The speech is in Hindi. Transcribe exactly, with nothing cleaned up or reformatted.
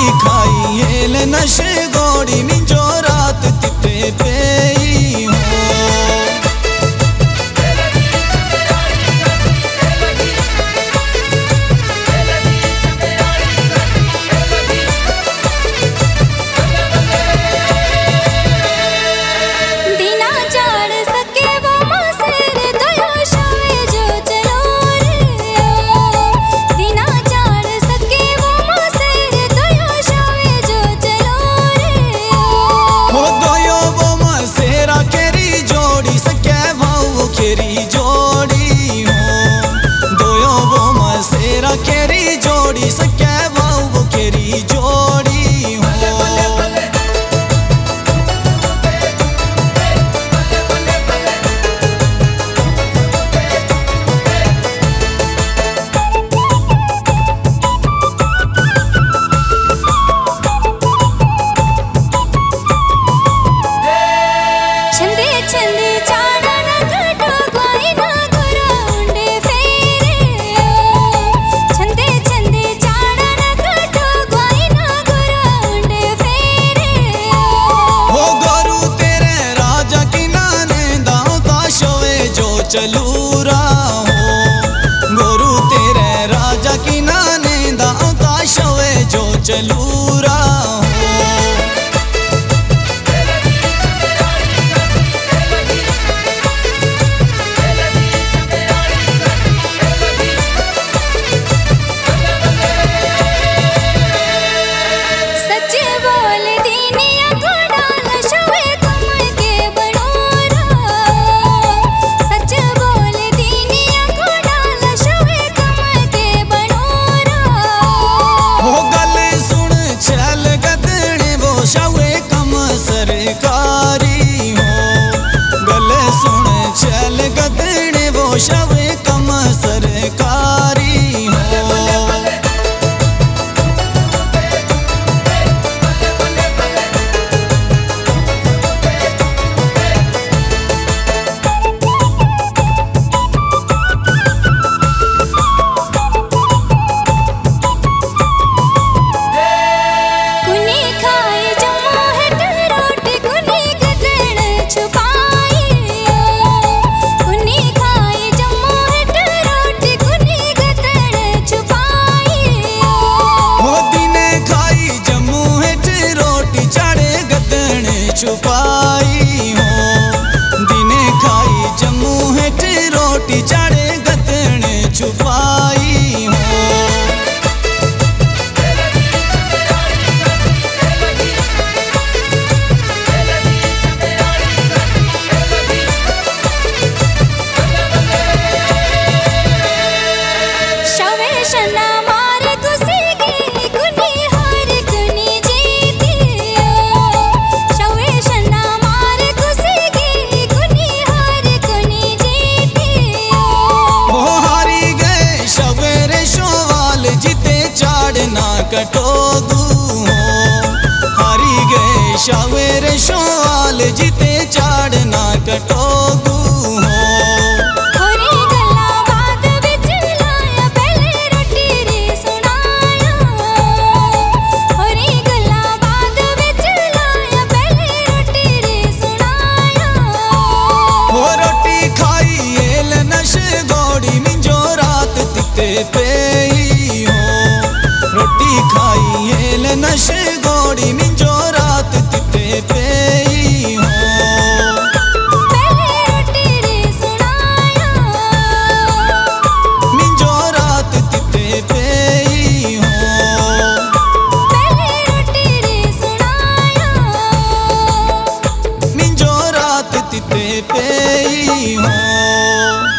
खाई हेल नश गोड़ी मिंजो रात तिते पेई हो। केरी जोड़ी हो दोयो वो मसेरा केरी जोड़ी सके भाव वो केरी जोड़ी हो। छंदे छंदे चाड़ा चलूरा हो गोरू तेरे राजा की नाने दाता शवे जो चलूरा हो। सरकारी हो गले सुन चल गदड़े वो शवे कम सरकारी हो। छुपाई हो दिने खाई जम्मू हेठ रोटी चाड़े गदन छुपाई हो। कटोगू हो हारी गए शावेर शवाल जीते चाड़ना कटोगू हो। होरी गल्ला बाद विच लाया पहले रोटी रे सुनाया होरी गल्ला बाद विच लाया पहले रोटी रे सुनाया। वो रोटी खाई हेल नश गोड़ी मिंजो रात तिते पेई हो रोटी खाई हेल नश गोड़ी मिंजो रात तिते पेई हो। पहले रोटी रे सुनाया मिंजो रात तिते पेई हो। पहले रोटी रे सुनाया मिंजो रात तिते पेई हो।